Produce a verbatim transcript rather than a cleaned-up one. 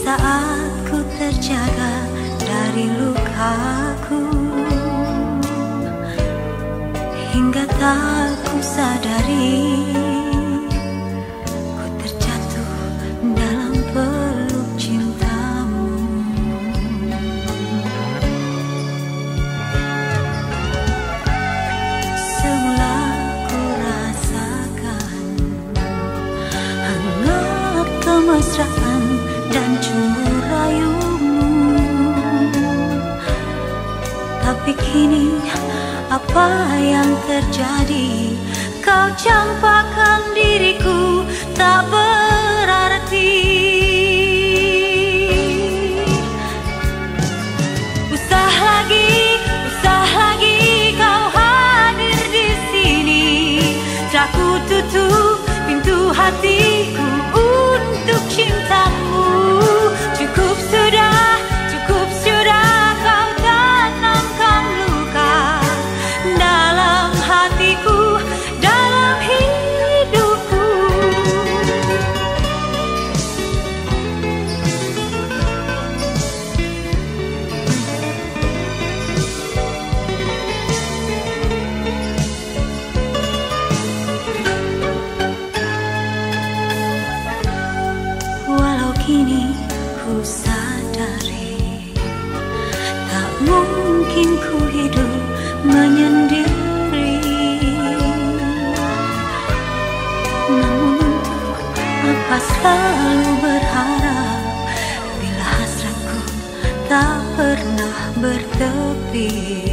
saat ku terjaga dari lukaku, hingga tak ku sadari ku terjatuh dalam peluk cintamu. Semula ku rasakan hangat kemesraan dan cumbu rayumu, tapi kini apa yang terjadi? Kau campakkan diriku tak berarti. Usah lagi, usah lagi kau hadir di sini. Tak ku tutup pintu hatiku untuk cintamu. Cukup sudah, cukup sudah kau tanamkan luka dalam hatiku, dalam hidupku. Walau kini ku sadari tak mungkin ku hidup menyendiri, namun untuk apa selalu berharap bila hasratku tak pernah bertepi.